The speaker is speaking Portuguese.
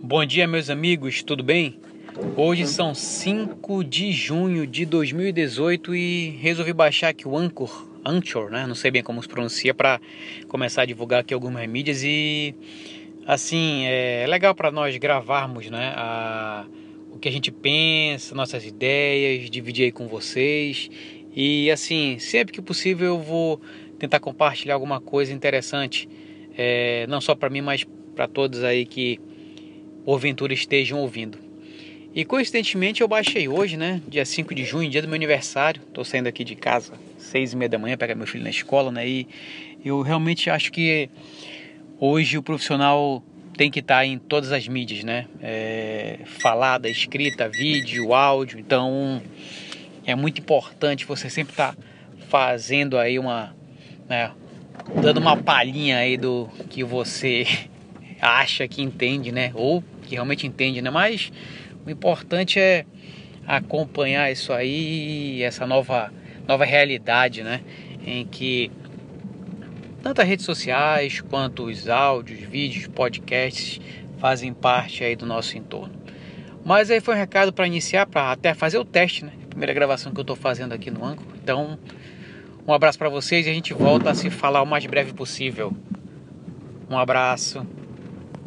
Bom dia, meus amigos, tudo bem? Hoje são 5 de junho de 2018 e resolvi baixar aqui o Anchor, né? Não sei bem como se pronuncia, para começar a divulgar aqui algumas mídias e assim, é legal para nós gravarmos, né? O que a gente pensa, nossas ideias, dividir aí com vocês e assim, sempre que possível eu vou tentar compartilhar alguma coisa interessante, não só para mim, mas para todos aí que porventura estejam ouvindo. E coincidentemente eu baixei hoje, né? Dia 5 de junho, dia do meu aniversário. Tô saindo aqui de casa 6h30 da manhã, pegar meu filho na escola, né? E eu realmente acho que hoje o profissional tem que estar em todas as mídias, né? Falada, escrita, vídeo, áudio. Então é muito importante você sempre estar fazendo aí né, dando uma palhinha aí do que você acha que entende, né? Ou que realmente entende, né? Mas o importante é acompanhar isso aí, essa nova realidade, né? Em que tanto as redes sociais quanto os áudios, vídeos, podcasts fazem parte aí do nosso entorno. Mas aí foi um recado para iniciar, para até fazer o teste, né? Primeira gravação que eu estou fazendo aqui no Anchor. Então, um abraço para vocês e a gente volta a se falar o mais breve possível. Um abraço.